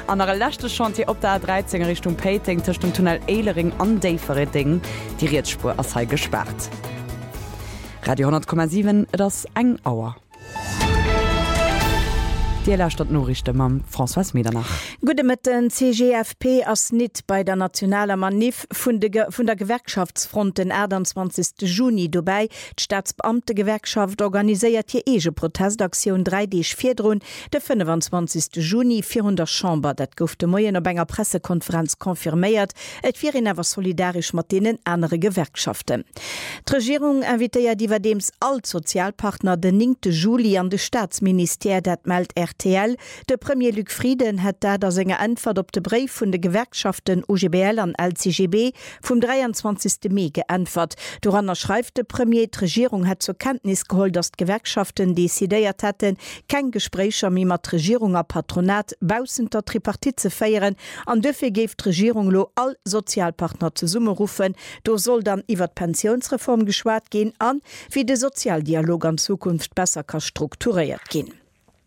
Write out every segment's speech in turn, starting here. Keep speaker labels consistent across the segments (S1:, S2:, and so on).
S1: An der letzte Chantier op der A13 Richtung Peiting zwischen dem Tunnel Ehlering an Deifereding. Die Riedspur ist halt gesperrt. Radio 10,7, das eng Auer. Die Stadt Norrichte mam François Medernach.
S2: Gute mit den CGFP ass nit bei der nationaler Manif vun der Gewerkschaftsfront den 21. Juni dobei. Staatsbeamte Gewerkschaft organisiert hier ege Protestaktion 3D4 de 25. Juni 400 Chamber. Dat gouf de Moien op enger Pressekonferenz konfirméiert, et vir in ewer solidarisch mat denen andere Gewerkschaften. D'Regierung inviteiert iwwer dems alt Sozialpartner den 9. Juli an de Staatsminister, dat meldt RTL. De Premier Luc Frieden hat da der senger Antwort op de Brief vun de Gewerkschaften UGBL an LCGB vum 23. Mai geantwort. Doranner schreibt de Premier, die Regierung hat zur Kenntnis geholt, dass Gewerkschaften desideiert hatten, kein Gesprächer mit mat Regierung a Patronat bausen der Tripartit zu feieren, an dëffe geft Regierung lo all Sozialpartner zu Summe rufen. Do soll dann iwwer Pensionsreform geschwart gehen an, wie de Sozialdialog an Zukunft besser kann strukturiert gehen.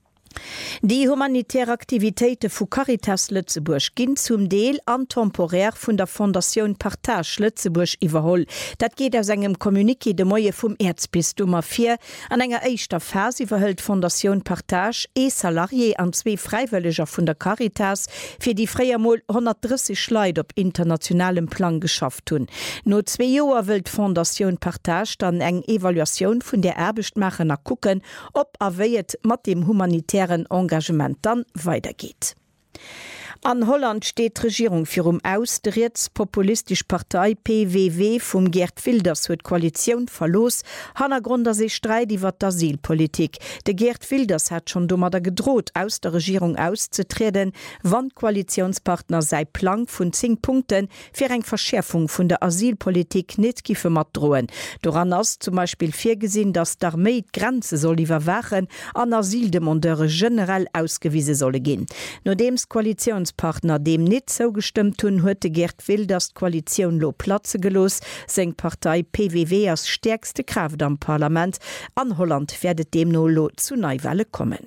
S2: Die humanitäre Aktivitäten vu Caritas Lützeburg ginn zum Deel an temporär vun der Fondation Partage Lützeburg iwwerholl. Dat geht aus engem Kommuniqué de Moie vum Erzbistummer 4 an enger eichter Phase verhëlt Fondation Partage Salarié an 2 Freiwilliger vun der Caritas fir die Freiermol 130 Leute op internationalem Plan geschafft hun. No 2 Joer wild Fondation Partage dann eng Evaluation vun der Erbechtmacher kucken, ob erweiet mat dem humanitären Engagement dann weitergeht. An Holland steht Regierung firum aus, der populistisch Partei PVV vom Geert Wilders huet Koalition verlos, Hannergrund se Streit iwwer d'Asylpolitik. De Geert Wilders hat schon dummer gedroht, aus der Regierung auszutreten, wann Koalitionspartner sei Plan vun 10 Punkten fir eng Verschärfung vun der Asylpolitik net gife mat drohen. Doran ass zum Beispiel firgesinn, dass d'Armee Grenze soll iwwerwachen, an Asyldemandeure generell ausgewiese solle gin. No dems Koalitionspartner dem net so gestimmt hun huete Geert Wilders Koalition lo Platze gelos, seng Partei PVV als stärkste Kraft am Parlament. An Holland werdet dem no lo zu Neuwelle kommen.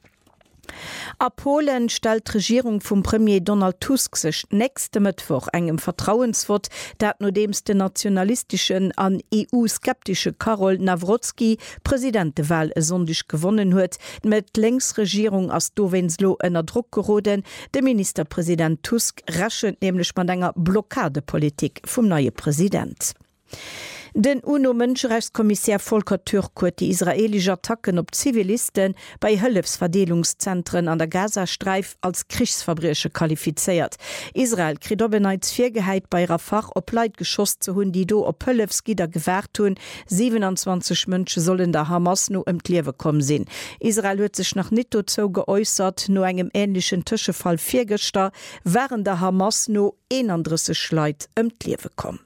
S2: A Polen stellt Regierung vum Premier Donald Tusk sech nächste Mittwoch engem Vertrauenswort, dat no dems den nationalistischen an EU-skeptische Karol Nawrocki Präsidentewahl sondig gewonnen huet, mit Längsregierung as Dowenslo ënner Druck geroden, de Ministerpräsident Tusk raschend nämlich man enger Blockadepolitik vum neue Präsident. Den UNO-Menschenrechtskommissär Volker Türk hat die israelische Attacken auf Zivilisten bei Hilfsverdelungszentren an der Gazastreif als Kriegsverbrechen qualifiziert. Israel kriegt obenheits Viergeheit bei Rafah op Leid geschossen zu hun, die do op Hilfsgider gewährt tun. 27 Menschen sollen der Hamas nur im Leben kommen sind. Israel hat sich noch nicht dazu geäußert, nur einem ähnlichen Tischefall viergestern, während der Hamas nur 31 Leute im Leben kommen.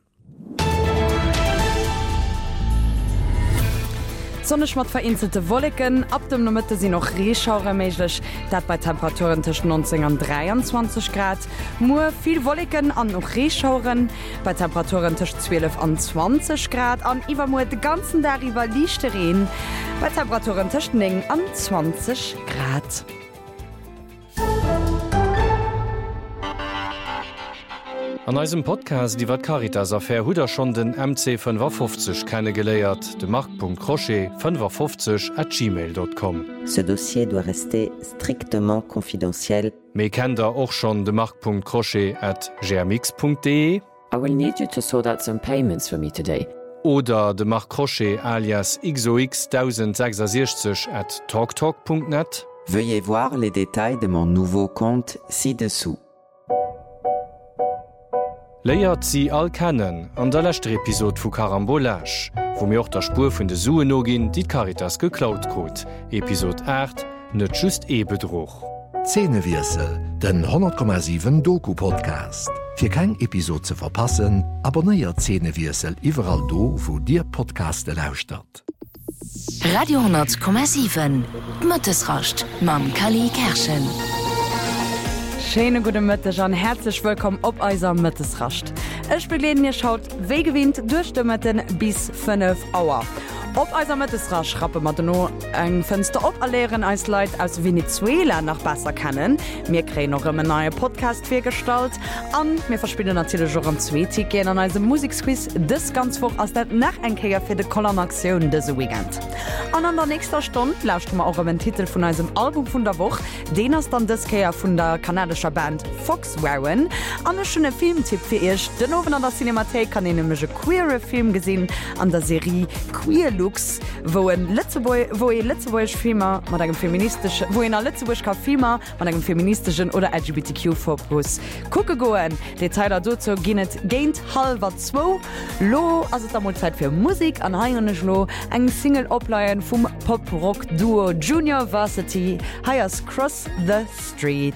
S1: Sonnech mat vereinzelte Wolken, ab dem Mitte sie noch Reschauer méiglech, dat bei Temperaturen zwischen 19 und 23 Grad. Nur viel Wolken an noch Reschauren, bei Temperaturen zwischen 12 und 20 Grad, an iwwermo de ganzen darüber lichte Rehen, bei Temperaturen zwischen 9 und 20 Grad.
S3: An eisem Podcast iwwer Caritas Affaire huder schon den MC 550 kennengeleiert, de Marc.Crochet 550@gmail.com.
S4: Ce dossier doit rester strictement confidentiel.
S3: Me kennt auch schon de Marc.Crochet@gmx.de.
S5: I will need you to sort out some payments for me today.
S3: Oder de Marc Crochet alias xox1066@talktalk.net.
S4: Veuillez voir les détails de mon nouveau compte ci-dessous.
S3: Leiiert sie all kennen an der letzte Episode vu Carambolage, wo mir auch der Spur vun de Sue no gin, die Caritas geklaut kot. Episode 8, net just Bedroch.
S6: Zähnewirsel, den 100,7 Doku-Podcast. Für kein Episode zu verpassen, abonniert Zähnewirsel überall do, wo dir Podcaste lauscht.
S7: Radio 100,7 Müttesracht, Mam Kali Kerschen.
S1: Schöne gute Mittag und herzlich willkommen auf unser Mittesracht. Ich begleite ihr schaut, wer gewinnt durch die Mitten bis 5 Uhr. Op eiser Mëttesra schrappe mat no eng Fënster operleeren als Leiit aus Venezuela nach besser kennen. Mir kree noch ëmme neue Podcast firstalt an mir verspiele natürlich Jo am Zzweeti gehen an als Musiksquiz des ganz woch ass dat nach enkeier fir de Kolonaktiun dese Weekend. An der nächster Stunde lauscht ma auch den Titel vun eisem Album vun der Woch, den ass dann deskeier vun der kanadischer Band Foxwarren. An schöne Filmtipp fir ech den oben an der Cinemathek kann enmege queere Film gesinn an der Serie Queer Looks, wo Letzebuech Filmer mat engem feministische, wo en a Letzebuech ka Filmer an engem feministischen oder LGBTQ-Fokus kucke goen. Detailer dozo ginnet géint halber 2 Lo as der Zeit fir Musik an haiernech Lo eng Single opleiien vum Pop-Rock Duo Junior Varsity Highers Cross the Street.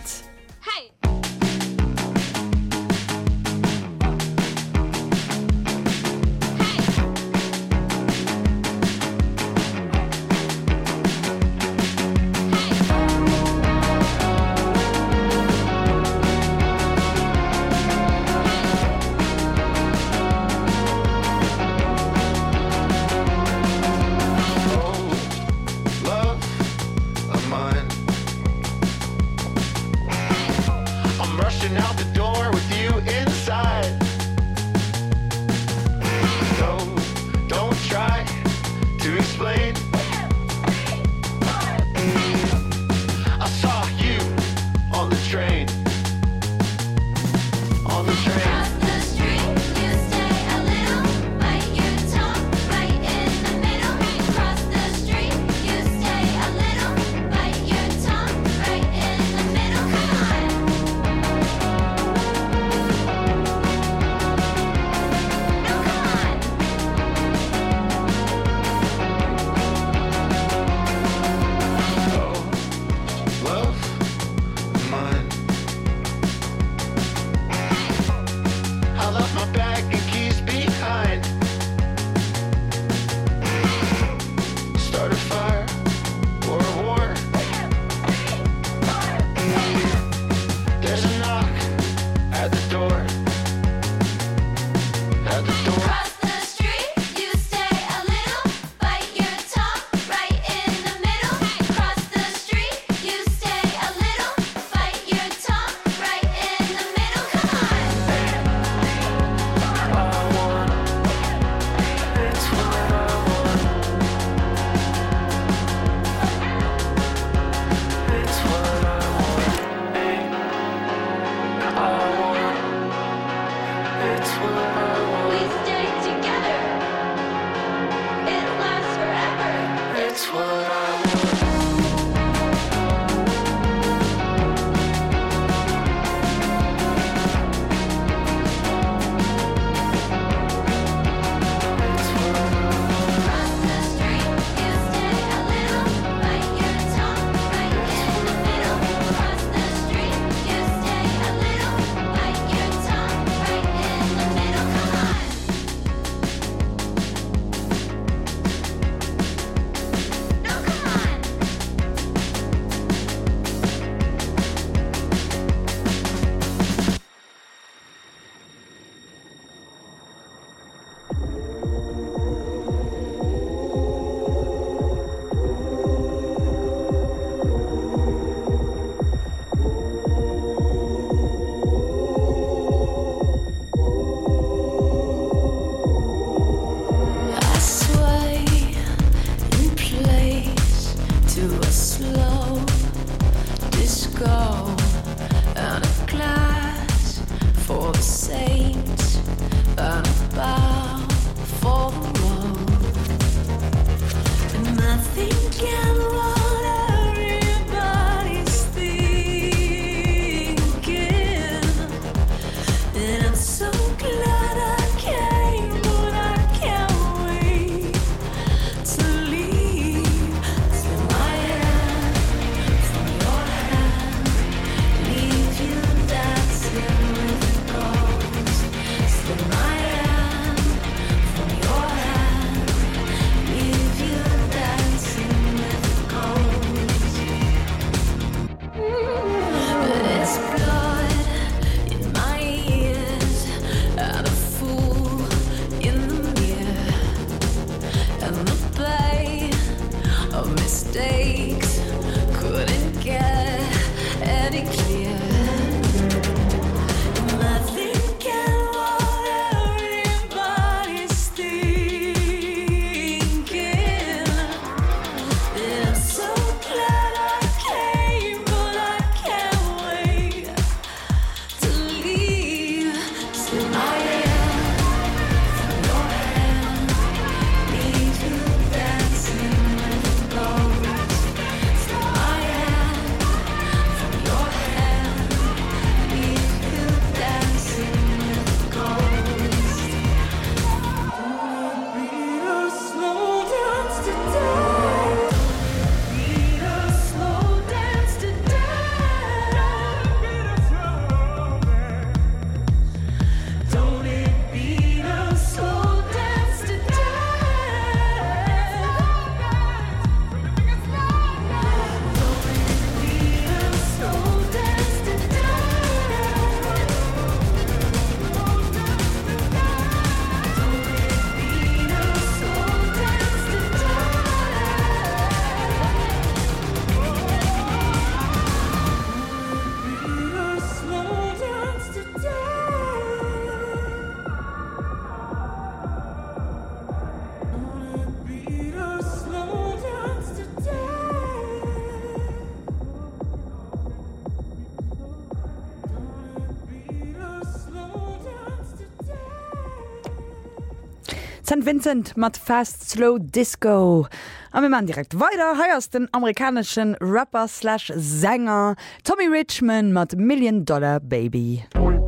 S1: St. Vincent mat Fast Slow Disco. Am man direkt weiter heiers den amerikanischen Rapper/Sänger Tommy Richmond mat $1 Million Baby.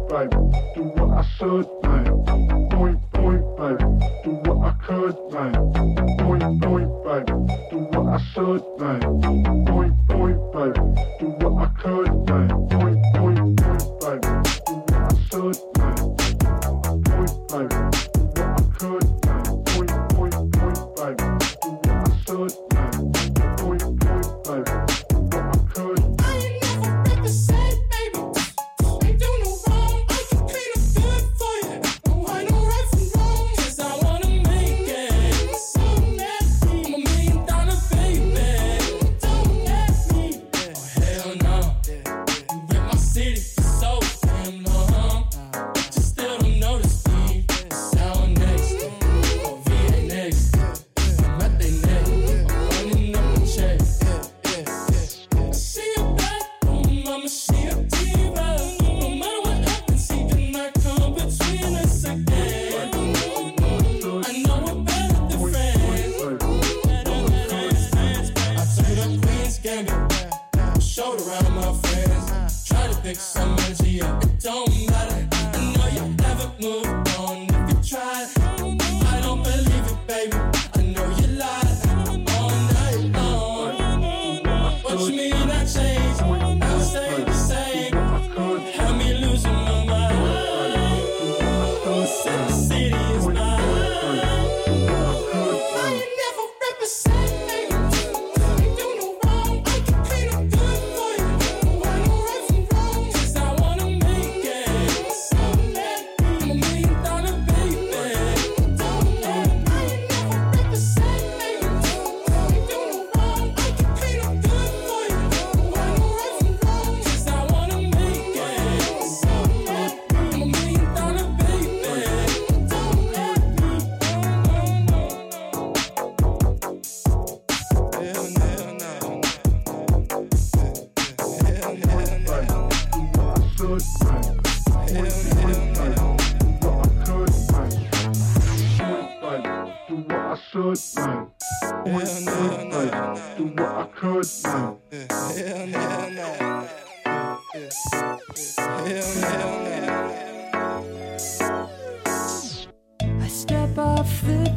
S8: I step off the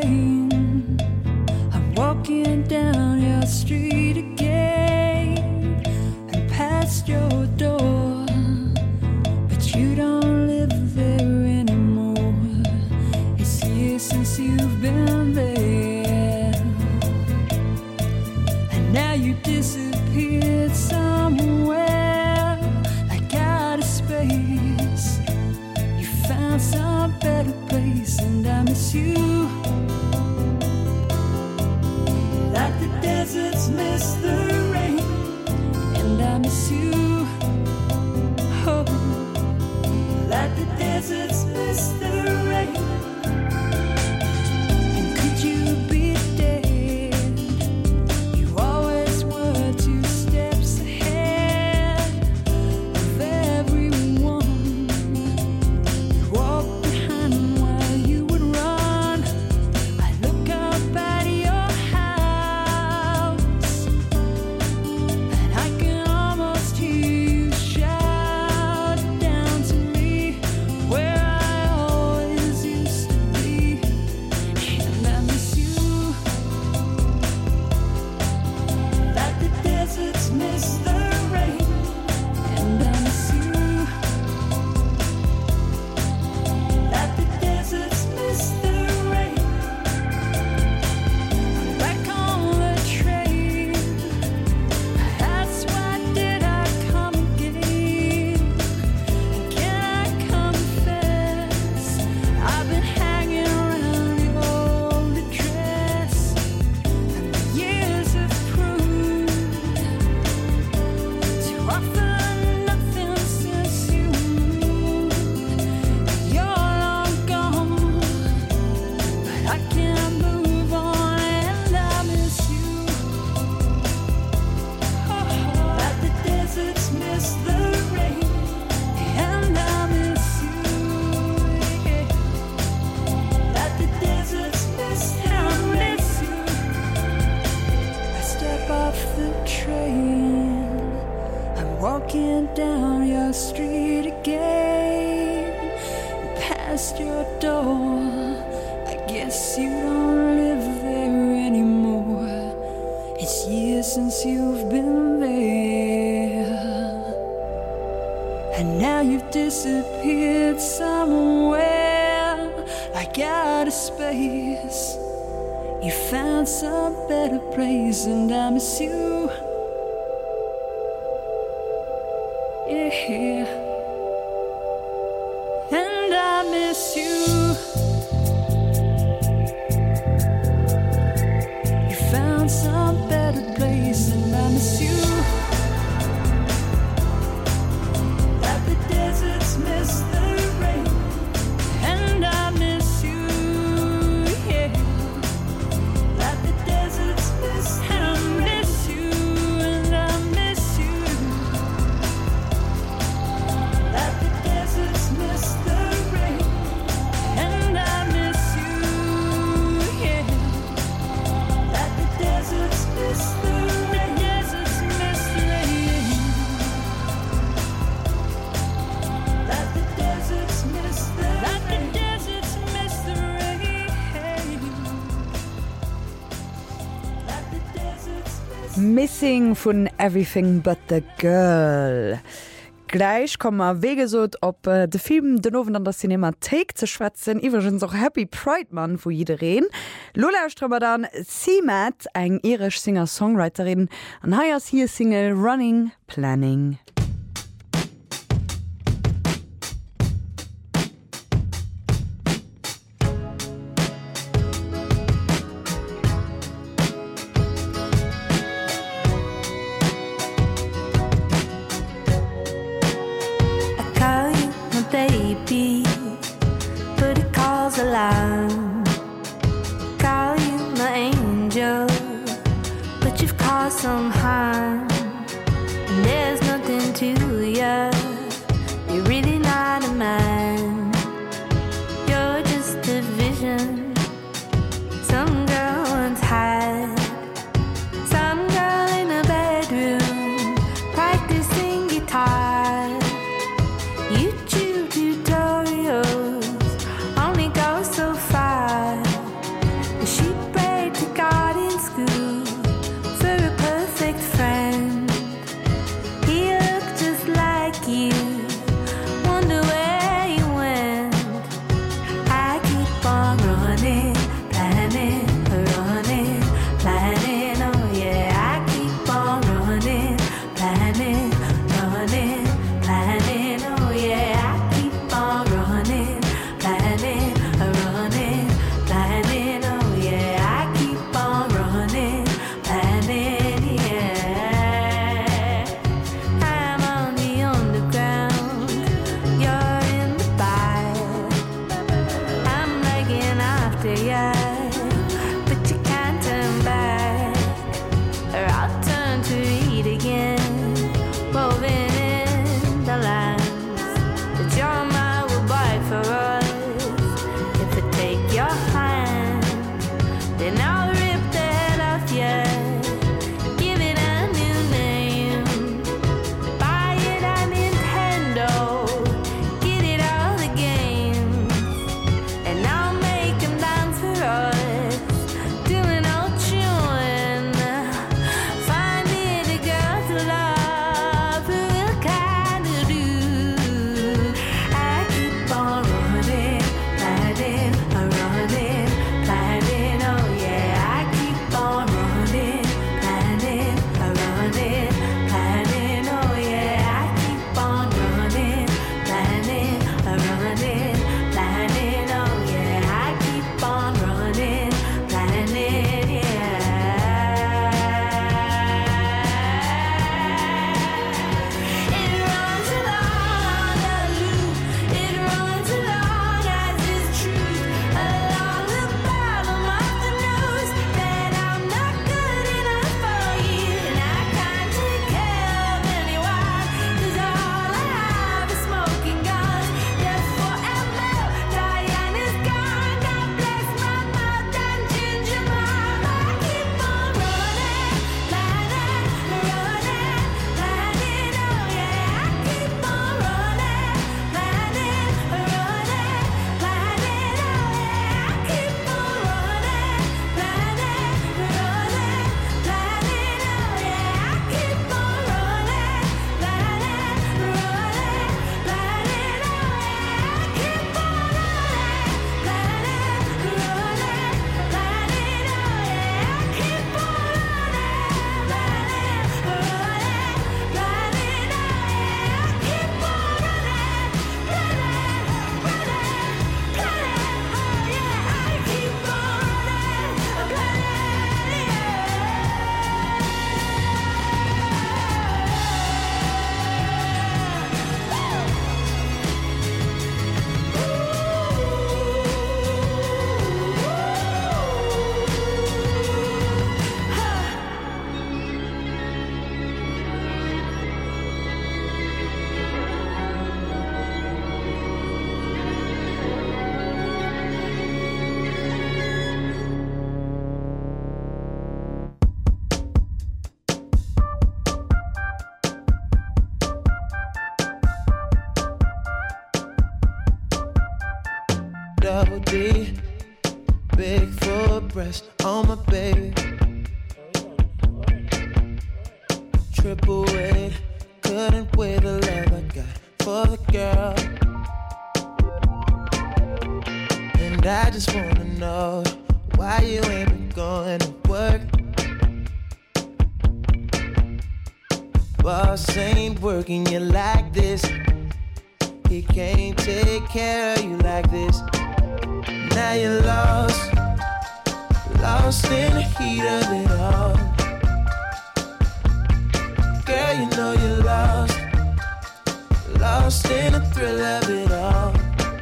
S8: train, I'm walking down your street again and past your door, but you don't live there anymore. It's years since you've been there, and now you disappeared somewhere like out of space. You found some better place, and I miss you like the deserts miss the rain, and I miss you, oh, like the deserts miss the rain. And could you be dead? You always were 2 steps ahead of everyone. You walk behind while you would run. I look up at your house door. I guess you don't live there anymore. It's years since you've been there, and now you've disappeared somewhere like out of space. You found some better place, and I miss you. Yeah, and I miss you. You found some better place, and I miss you. That the deserts miss the rain, and I miss you. Yeah, that the deserts miss the rain.
S1: Missing vun Everything but the Girl. Gleich kommmer wegesot op de Film den Owen an der Cinemathek ze schwätzen, iwwergens auch Happy Pride Mann wo jidereen. Lolausstrommer dann Seamat, eng irisch Singer-Songwriterin, an haiers hier Single Running Planning.
S9: But it calls aloud. Call you my angel, but you've caused some harm, and there's nothing to you. You're really not a man. You're just a vision some girl once had. Some girl in a bedroom practicing guitar. YouTube tutorials only go so far. She prayed to God in school for a perfect friend.
S10: double D, big full breast on my baby. Triple weight, couldn't weigh the love I got for the girl. And I just wanna know why you ain't been going to work. Boss ain't working you like this. He can't take care of you like this. Now you're lost, lost in the heat of it all. Girl, you know you're lost, lost in the thrill of it all.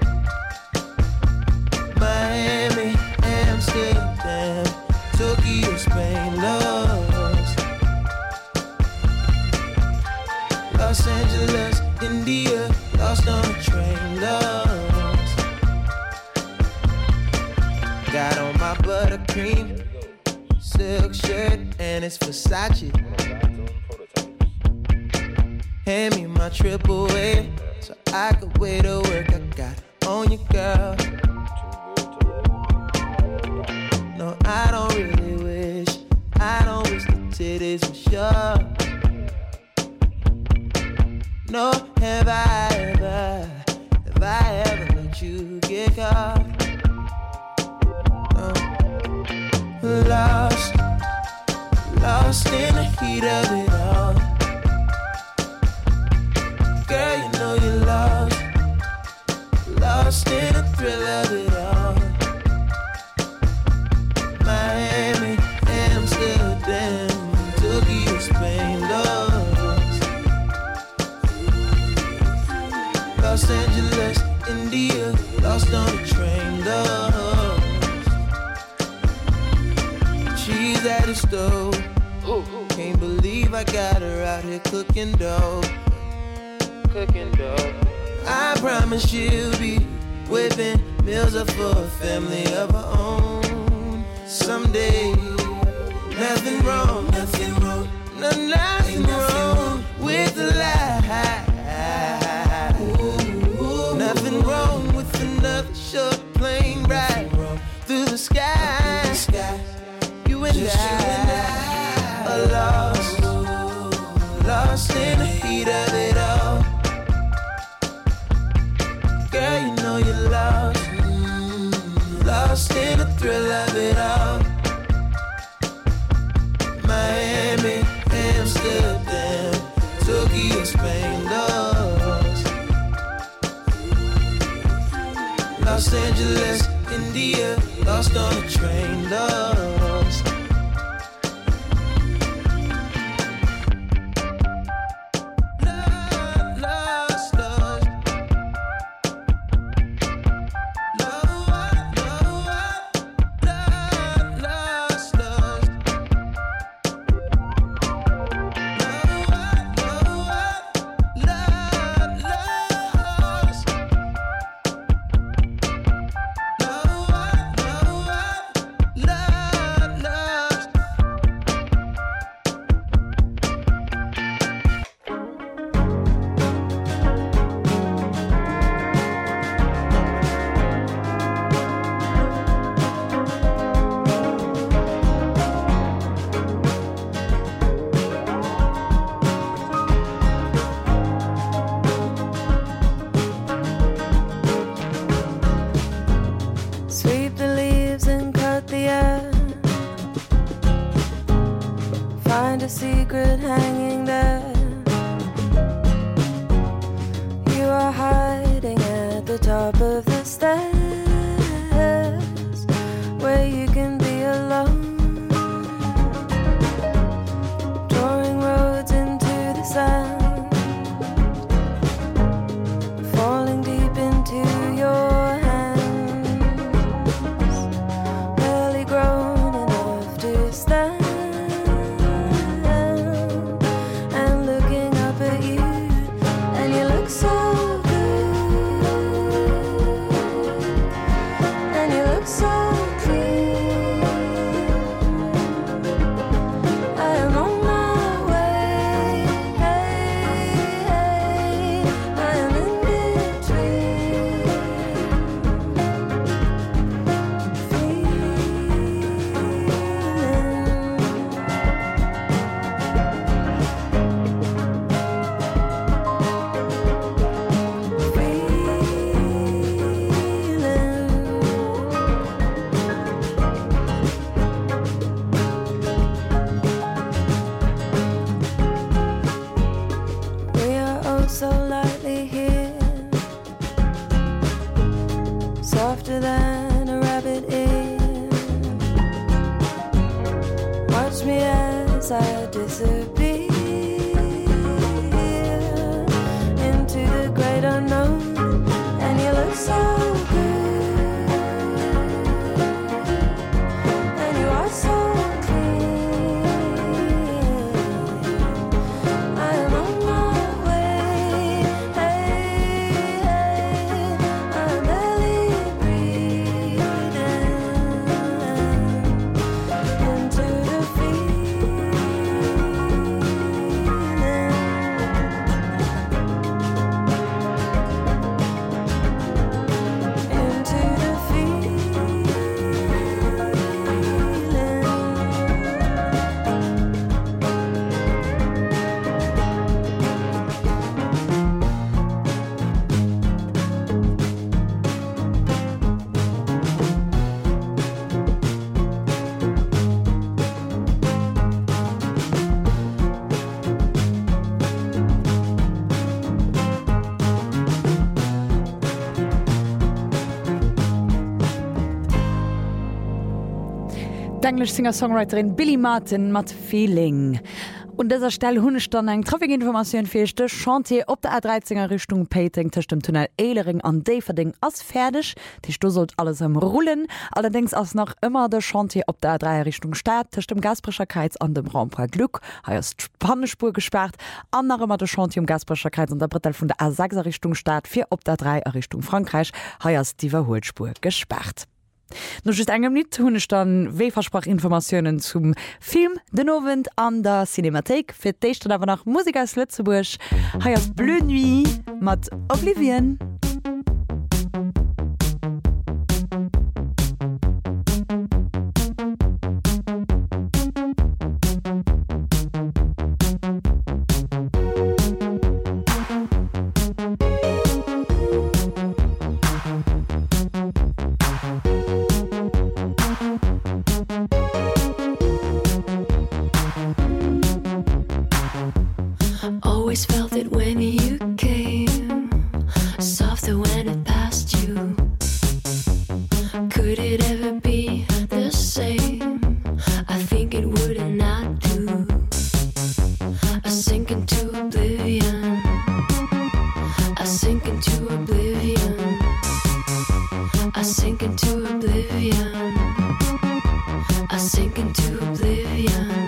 S10: Miami, Amsterdam, Tokyo, Spain, lost. Los Angeles, India, lost on a train, lost. Got on my buttercream silk shirt and it's Versace. Hand me my triple A so I could wait to work. I got on you, girl. No, I don't really wish. I don't wish the titties were sure. No, have I ever let you get caught? No. Lost, lost in the heat of it all. Girl, you know you're lost, lost in the thrill of it all. Miami, Amsterdam, Tokyo, Spain, lost. Los Angeles, India, lost on a train, lost. She's at the stove, can't believe I got her out here cooking dough. Cooking dough. I promise she'll be whipping meals up for a family of her own someday. Nothing wrong, nothing wrong, nothing wrong with the lie. Nothing wrong with another short plane ride through the sky. You and I are lost, lost in the heat of it all. Girl, you know you're lost, lost in the thrill of it all. Miami, Amsterdam, Tokyo, Spain, lost. Los Angeles, India, lost on a train, lost.
S9: Find a secret hanging there. You are hiding at the top of the stairs, where you can be alone, drawing roads into the sand, falling deep into your hands, barely grown enough to stand.
S1: Englisch Singer-Songwriterin Billy Martin mat Feeling. Und dieser Stelle hunne dann eng Trafikinformation firchte Chantier op der A13er Richtung Peting tisch dem Tunnel Ehlering an Deverding ass fertig. Die Sto sollt alles am Rollen. Allerdings ass noch immer der Chantier op der A3 Richtung Stadt tisch dem Gasbrecherkeits an dem Raumpark Glück. Ha ist Spannespur gesperrt. Andere immer der Chantier um Gasbrecherkeits an der Brittel von der A6er Richtung Stadt 4 op der 3 Richtung Frankreich. Ha ist die Verholspur gesperrt. Noch ist engem nicht hunne dann Weversprachinformationen zum Film Den Ovent an der Cinemathek für dich aber nach Musik aus Lützeburg. Heißt Bleu Nuit mit Oblivion.
S9: Always felt it when you came, softer when it passed you. Could it ever be the same? I think it would and not do. I sink into oblivion. I sink into oblivion. I sink into oblivion. I sink into oblivion.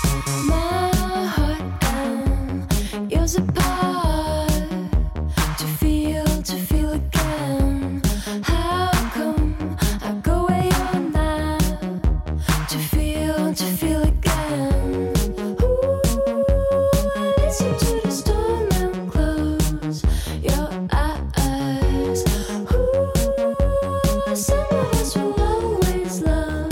S9: Yours apart to feel again. How come I go away on that to feel again? Ooh, I listen to the storm and close your eyes. Ooh, some of us will always love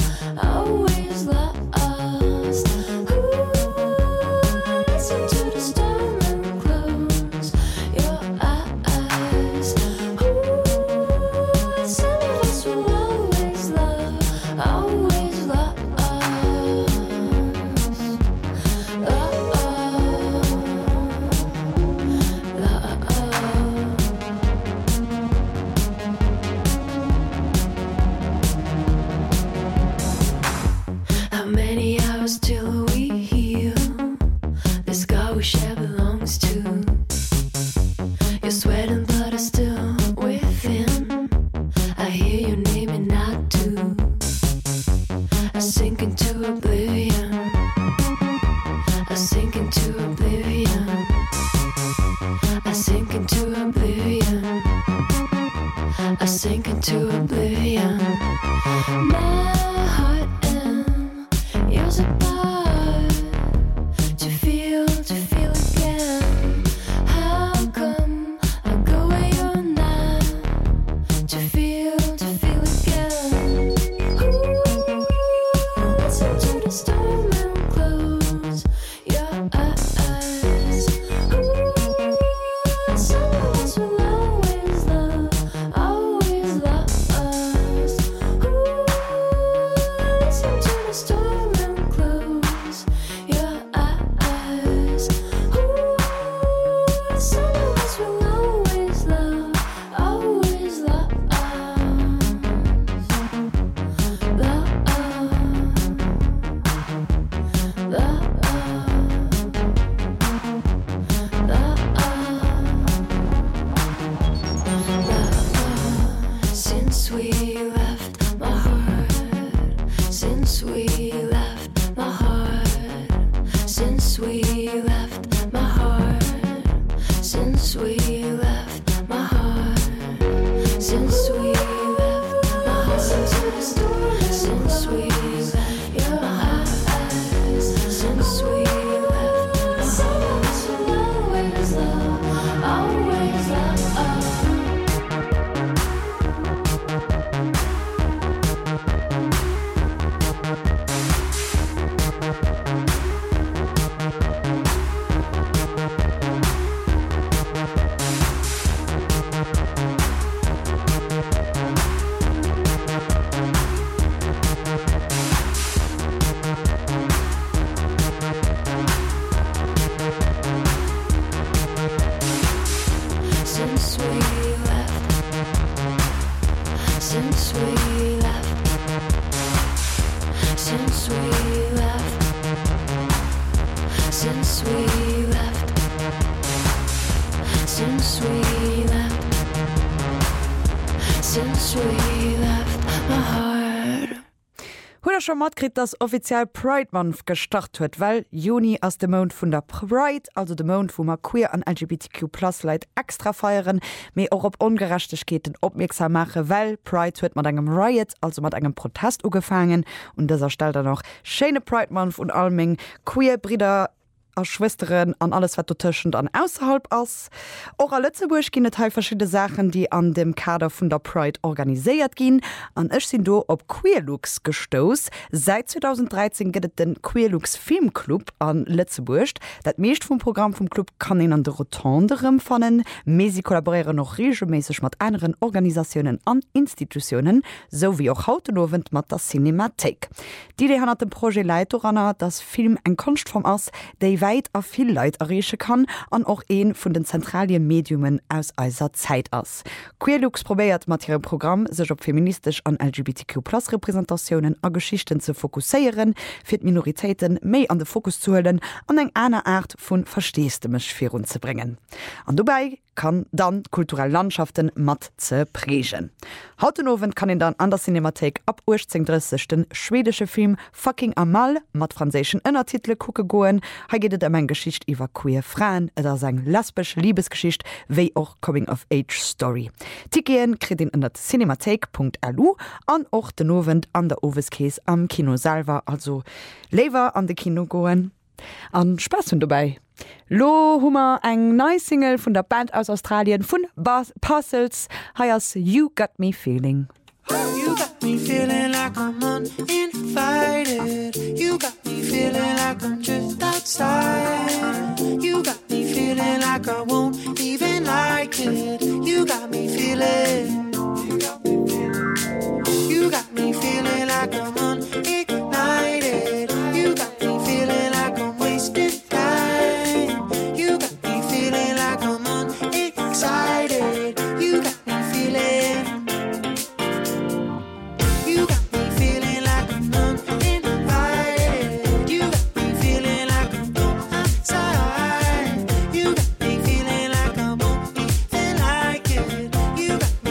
S9: lost. Ooh, I listen to the storm. How many hours till we heal? This guy we share belongs to. Your sweat and blood are still within. I hear your name and not do. I sink into oblivion. I sink into oblivion. I sink into oblivion. I sink into oblivion. My heart and yours apart to feel again. How come I go away on that to feel again? Ooh, listen to the storm and close your eyes. Ooh, some of us will always love us. Ooh, listen to the storm and close your eyes. Ooh, some of us will always love us. Since we left my heart, since we left my heart, since we left my heart, since we left my heart, since we left my heart, since we left your eyes, since we left my heart, always love us. since since we left, since we left, since we left, since we left my heart.
S1: Huder schon matkrit das offiziell Pride Month gestart huet, weil Juni aus dem Mond vun der Pride, also dem Mond, wo man queer an LGBTQ+ Leiit extra feieren, méi auch op Ungerechtigkeiten opmerksam mache, weil Pride huet mat engem Riot, also mat engem Protest ugefangen und das erstellt er noch Schene Pride Month und allming queer Brider als Schwesteren an alles wat tschend an aushalb ass. Och a Lützeburg ginnet teil verschiedene Sachen, die an dem Kader vun der Pride organisiert gin. An ech sinn do op Queerlux gestoos. Seit 2013 gëtt den Queerlux Filmclub an Lützeburg. Dat meescht vum Programm vom Club kann en an de Rotonderem fannen. Mesi kollaborieren noch regelmäßig mat anderen Organisationen an Institutionen, so wie auch hautenowen mat der Cinemathek. Die Idee hat dem Projekt Leitoranner, das Film en Kunstform ass, déi weit a viel Leiit erreche kann an auch een vun den zentralen Mediumen aus eiser Zeit ass. Queerlux probéiert mat ihrem Programm sech op feministisch an LGBTQ+ Repräsentationen a Geschichten zu fokussieren, fir Minoritäten méi an den Fokus zu höllen an eng einer Art vun verstehstemech Firun zu bringen. An dabei kann dann kulturelle Landschaften mat ze pregen. Hautenowen kann ihn dann an der Cinemathek ab 18:30 den schwedische Film Fucking Amal mat franzischen Innertitel kucke goen. Ha geht eng Geschicht iwwer queer Frauen, oder seg lesbisch Liebesgeschicht, wéi auch Coming-of-Age-Story. Tikeen krit in der Cinemathek.lu an och den Nowen an der Oveskäes am Kino Salva, also lewer an de Kino goen. An Spaß hun dabei. Lo hummer eng nice Single vun der Band aus Australien vun Puzzles, heiers You Got Me Feeling.
S10: You got me feeling like I'm uninvited. You got me feeling like I'm just outside. You got me feeling like I won't even like it. You got me feeling. You got me feeling like I'm unignited. You got me feeling like I'm wasting time. You got me feeling like I'm unexcited. You got me feeling. You got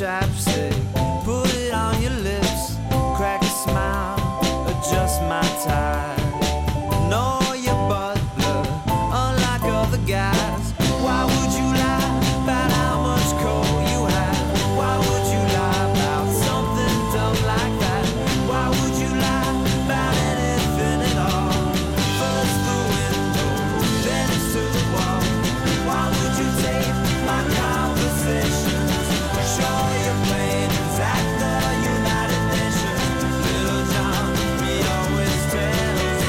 S10: chapstick, put it on your lips, crack a smile, adjust my tie. Know your butler, unlike other guys. Why would you lie about how much coal you have? Why would you lie about something dumb like that? Why would you lie about anything at all? First the window, then it's to the wall. Why would you take my conversations? Show your plans at the United Nations. Little John, he always tells.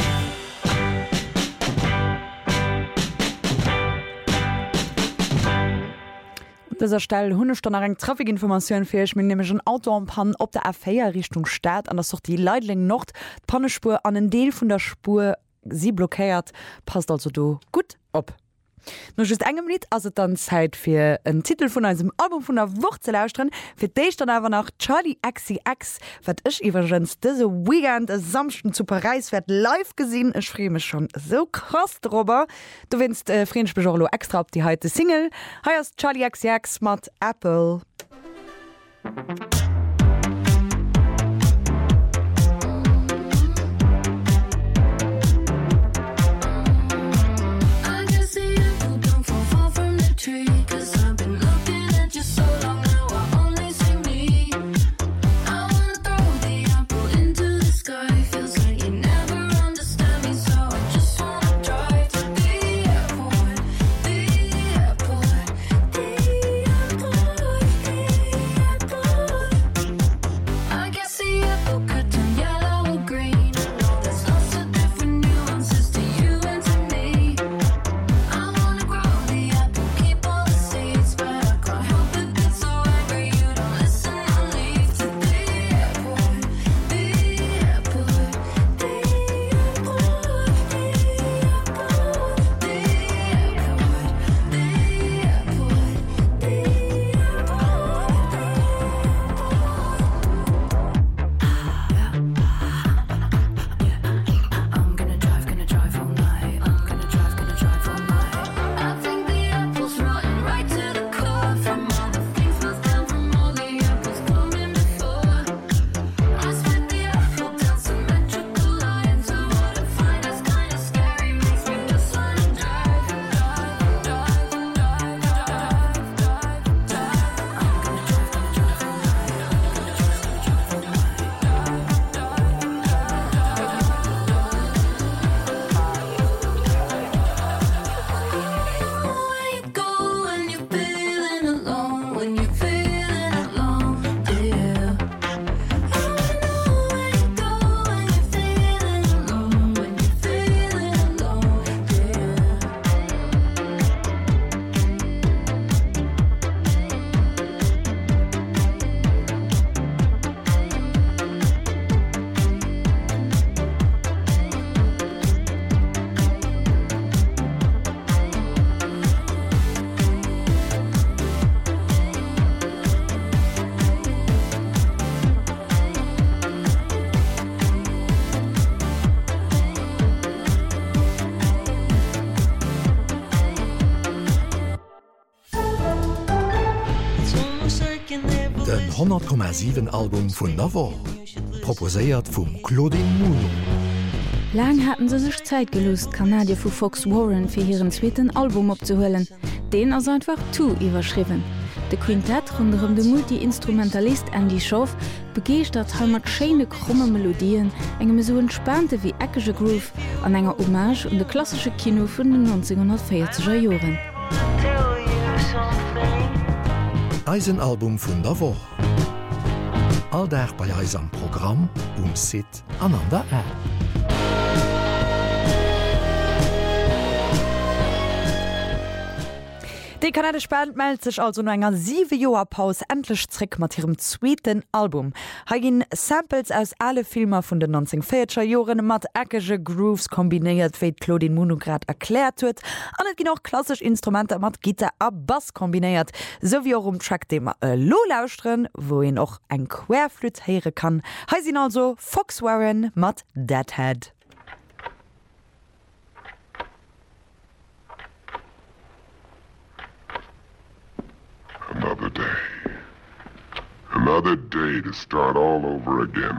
S1: Dieser Stelle hunne stand eng Trafikinformationun firch min nämlich ein Auto am Pan op der A4 Richtung Stadt an das doch die Leitling Nord Pannespur an den Deel vun der Spur sie blockiert, passt also du gut op. No just engem Lied as dann Zeit fir en Titel vun einem Album vun der Wurzel ausstren, fir déich dann awer nach Charlie XCX wat ich iwwergens dese Weekend samchten zu Paris werd live gesinn, ich freme schon so krass drüber. Du winst French Bejorlo extra op die heute Single. Heiers Charlie XCX mat Apple.
S6: Den 100,7 Album vun Navo, proposéiert vum Claudine Muno.
S2: Lang hatten se sech Zeit gelust, Kanadier vu Fox Warren fir hireieren zweten Album opzuhhöllen. Den ass einfach to iwwerschriven. De Quintett runm de Multiinstrumentalist Andy Schoff begecht dat mat Schene krumme Melodien engem so entspannte wie eckege Groove an enger Hommage und de klassische Kino vun den 1940er Joren.
S6: Eisenalbum vun der Woche. Alldag bei Eis am Programm Sit an der App.
S1: Die kanadische Band meldet sich also nach einer 7 Jahre Pause endlich zurück mit ihrem zweiten Album. Hier gehen Samples aus allen Filmen von den 1940er Jahren mit eckigen Grooves kombiniert, wie Claudine Muno gerade erklärt hat. Und es gehen auch klassische Instrumente mit Gitarre und Bass kombiniert, so wie auch im Track, den wir lauschen, wo ihn auch ein Querflöte hören kann. Hier sind also Fox Warren mit Deadhead.
S11: Another day, Another day to start all over again.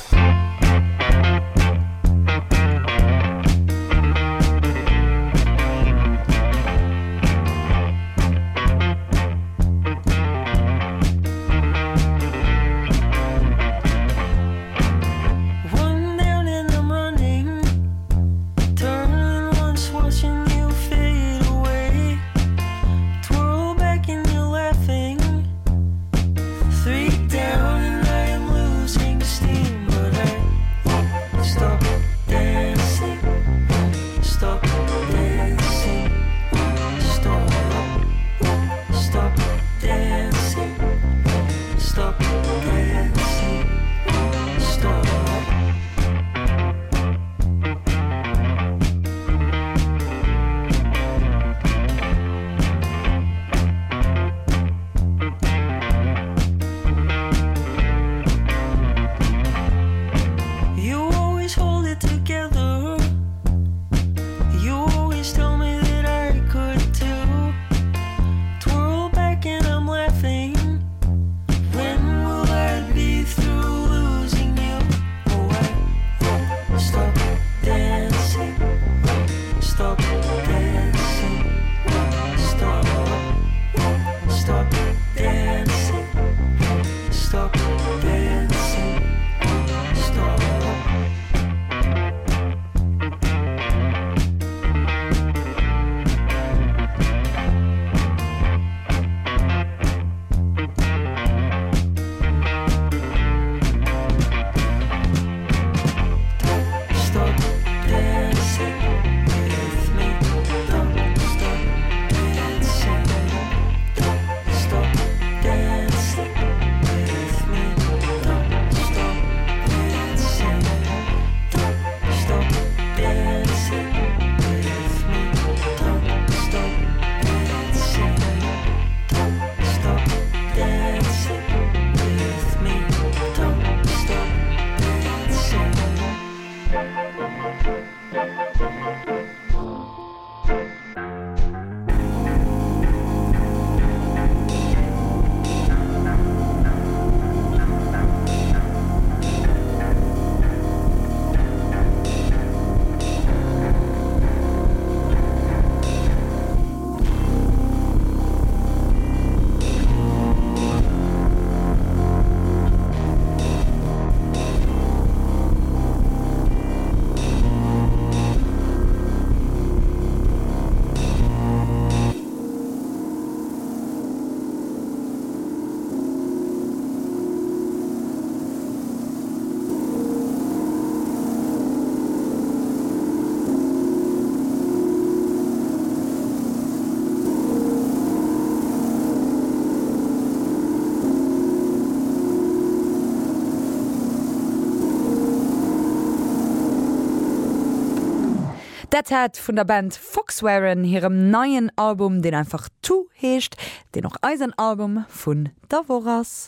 S1: Dat hat vun der Band Foxwarren hirem neien Album, den einfach to heescht, den noch Eisenalbum vun Davoras.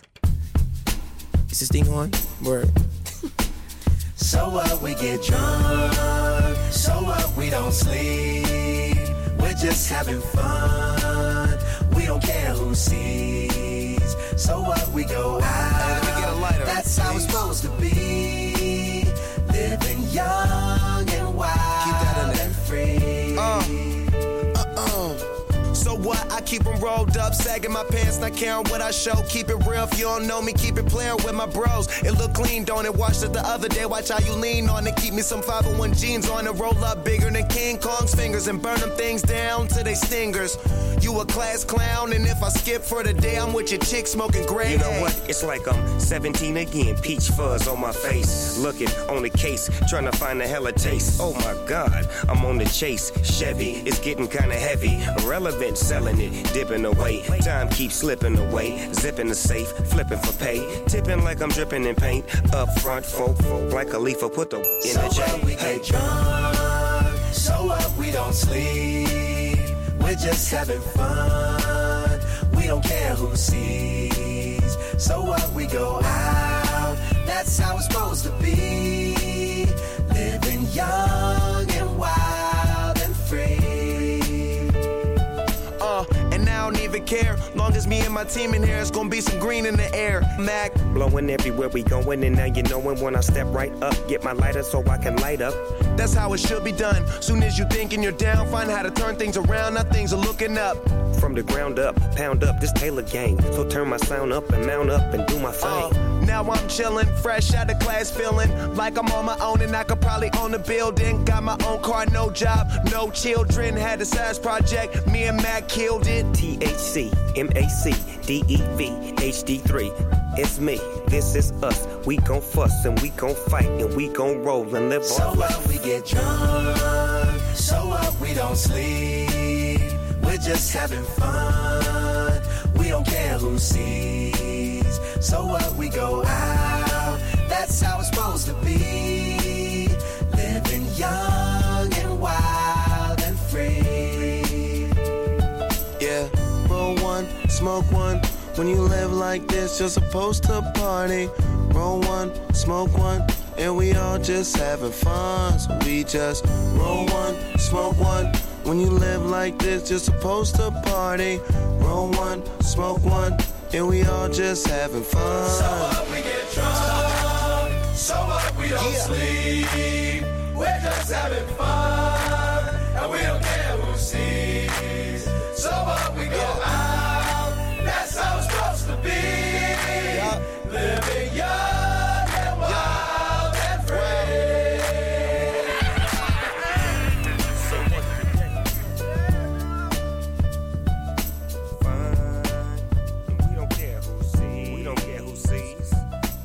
S10: Is this thing on? Word. So what we get drunk, so what we don't sleep, we're just having fun, we don't care who sees, so what we go out, that's how it's supposed to be, living young and wild and free. So what? I keep them rolled up, sagging my pants, not caring what I show. Keep it real, if you don't know me, keep it playing with my bros. It look clean, don't it? Watched it the other day, watch how you lean on it. Keep me some 501 jeans on it, roll up bigger than King Kong's fingers and burn them things down to they stingers. You a class clown, and if I skip for the day, I'm with your chick smoking gray.
S12: You know what? It's like I'm 17 again, peach fuzz on my face. Looking on the case, trying to find a hella taste. Oh my God, I'm on the chase. Chevy, it's getting kind of heavy. Irrelevant, selling it, dipping away. Time keeps slipping away. Zipping the safe, flipping for pay. Tipping like I'm dripping in paint. Up front, folk, like a leaf, put them in
S10: so
S12: the J.
S10: We get drunk, so up we don't sleep. We're just having fun. We don't care who sees. So what we go out, that's how it's supposed to be. Living young and wild and free. And I don't even care. Long as me and my team in here, it's gonna be some green in the air. Mac
S12: blowing everywhere we going, and now you knowin' when I step right up, get my lighter so I can light up.
S10: That's how it should be done. Soon as you thinking you're down, find how to turn things around. Now things are looking up.
S12: From the ground up, pound up this Taylor gang. So turn my sound up and mount up and do my thing.
S10: Now I'm chillin', fresh out of class, feeling like I'm on my own and I could probably own a building. Got my own car, no job, no children. Had a size project, me and Mac killed it.
S12: THC, MAC, DEV, HD3. It's me, this is us. We gon' fuss and we gon' fight and we gon' roll and live
S13: so
S12: on life.
S13: So we get drunk, so up we don't sleep. We're just having fun. We don't care who sees. So what we go out. That's how it's supposed to be. Living young and wild and free.
S10: Yeah, roll one, smoke one. When you live like this, you're supposed to party. Roll one, smoke one, and we all just having fun. So we just roll one, smoke one. When you live like this, you're supposed to party. Roll one, smoke one, and we all just having fun.
S13: So up we get drunk, so up we don't sleep. We're just having fun, and we don't care who sees. So up we go out, that's how it's supposed to be. Living young and wild and free.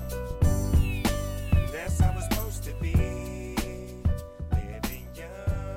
S12: That's how it's supposed to be. Living young.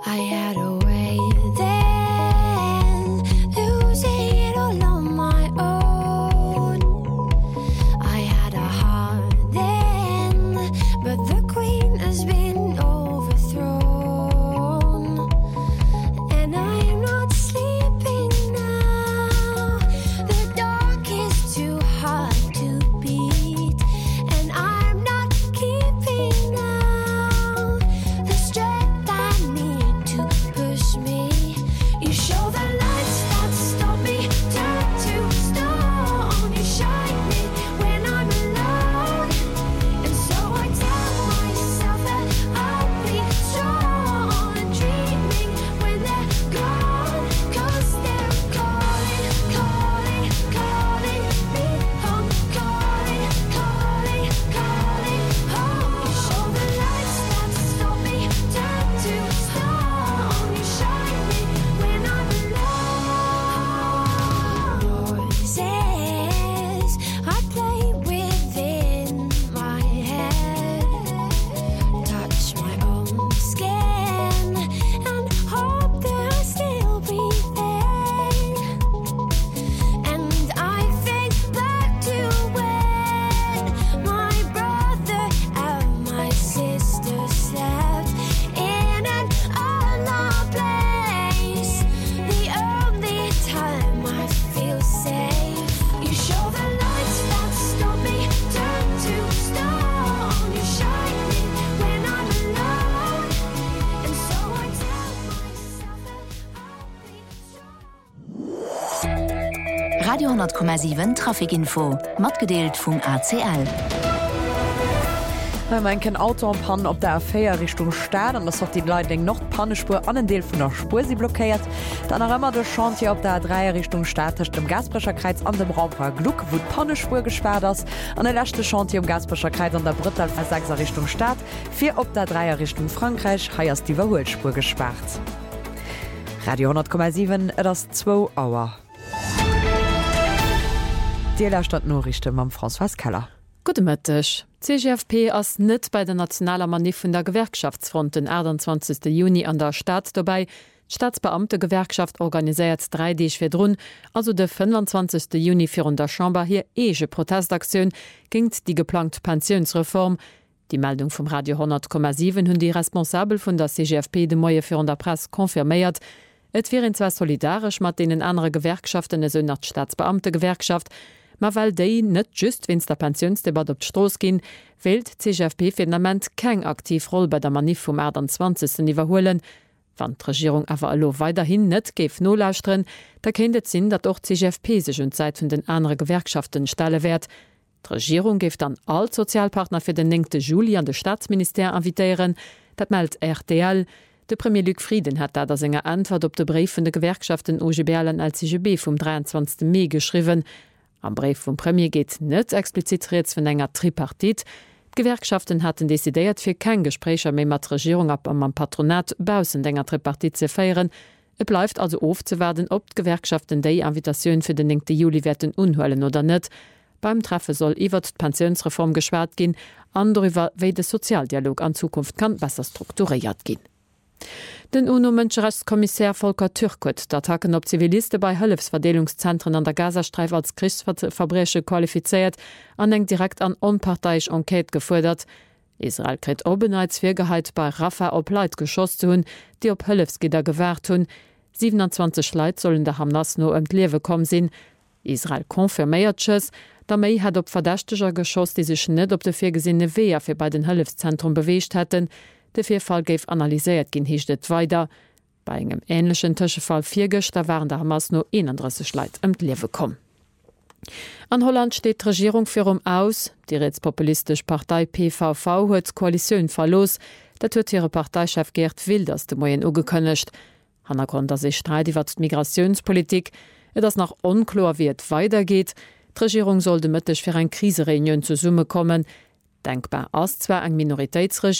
S9: I had a way then, losing it all on my own. I had a heart then, but the queen has been overthrown. And I'm not sleeping now. The dark is too hard to beat. And I'm not keeping now the strength I need to push me. You show the lights that stop me, turn to stone. You shine me when I'm alone. And so I tell myself that I'll be strong and dreaming when they're gone. 'Cause they're calling, calling, calling me home. Calling, calling, calling home. You show the lights that stop me, turn to stone. You shine me when I'm alone. Voices I play within my head, touch my own skin and hope that I'll still be there. And I think back to when my brother and my sister slept in an unloved place. The only time I feel safe. You show the lights that stop me, turn to stone. You shine me when I'm alone. And so I tell myself that I'll be strong.
S7: Radio 10,7 Trafikinfo mat gedeelt vum ACL.
S1: Ken Auto am Pan op der Affaire Richtung Staat an das hat die Leitung noch Pannespur an den Deel vun der Spur sie blockiert. Dann immer der Chantier op der 3 Richtung Staat dem Gasbrecherkreuz an dem Raumper Gluck wo Pannespur gesperrt ass an der letzte Chantier um Gasbrecherkreuz an der Brital 6 Richtung Staat 4 op der 3 Richtung Frankreich heiers die Überholspur gesperrt. Radio 10,7 das 2 Auer. Dielerstadt Norrichte am François Keller.
S14: Gutech. CGFP ass net bei der nationaler Manif vun der Gewerkschaftsfront den 28. Juni an der Stadt dabei. Staatsbeamte Gewerkschaft organisiert 3D Schwedrun, also de 25. Juni fir der Chamber hier ege Protestaktion gingt die geplant Pensionsreform. Die Meldung vom Radio 10,7 hunn die Responsabel vun der CGFP de Moie fir der Press konfirméiert. Et wären zwar solidarisch mat denen andere Gewerkschaften esnner Staatsbeamte Gewerkschaft, ma weil déi net just wenns der Pensionsdebat op d'Stroos ginn, wählt CGFP-Finament keng aktiv Roll bei der Manif vom 20. iwwerhoelen. Wann d'Regierung awer allo weiterhin net géif nolauusren, da kennet sinn, dat och CGFP sech hun Zeit vun den andere Gewerkschaften stelle werd. D'Regierung geft an all Sozialpartner fir den 9. Juli an de Staatsminister invitéieren, dat meldt RTL. De Premier Luc Frieden hat da senger Antwort op de Brief vun de Gewerkschaften OGBL an als CGB vom 23. Mai geschriven. Am Brief vom Premier geht net explizit reds vun enger Tripartit. Gewerkschaften hatten desideiert fir kein Gesprächer méi mat Regierung ab am Patronat bausen denger Tripartit ze feieren. Et bleibt also ofzuwerden, ob Gewerkschaften déi Invitationun fir den 9. Juli werden unhhöllen oder net. Beim Treffe soll iwwer d' Pensionsreform geschwert gin, anderiwwer wéi de Sozialdialog an Zukunft kann besser strukturiert gin. Den UNO-Menschenrechtskommissär Volker Türkot d'Attacken op Ziviliste bei Hëllefsverdelungszentren an der Gazastreif als Kriegsverbreche qualifiziert, an eng direkt an onparteiich Enquete gefordert. Israel krit Obenheitsvirgeheit bei Rafah op Leiit geschoss zu hunn, die op Hëllefsgider gewährt hunn. 27 Leiit sollen der Hamas no Lewe kom sinn. Israel konfirméiertches, da méi hat op verdächteger Geschoss, die sech net op de virgesinne Weher fir bei den Hëllefszentrum beweescht hätten. De Vierfall geif analyséiert ginn hiechtet weiter. Bei engem ähnlichen Tëschefall Virgech, da waren der Hamas no 31 Leiit Lewe kom. An Holland steht d'Regierung firm aus. Die rechtspopulistisch Partei PVV huet Koalitionun verlos, dat huet ihre Parteichef Gerd Wilders de Moien ugekënnecht. Hannergrund as sich streit iwwer d'Migrationspolitik, et ass nach onklar wie et weitergeht. D'Regierung soll de mëttech fir ein Krisereunion zu Summe kommen. Denkbar ass zwar eng Minoritätsregierung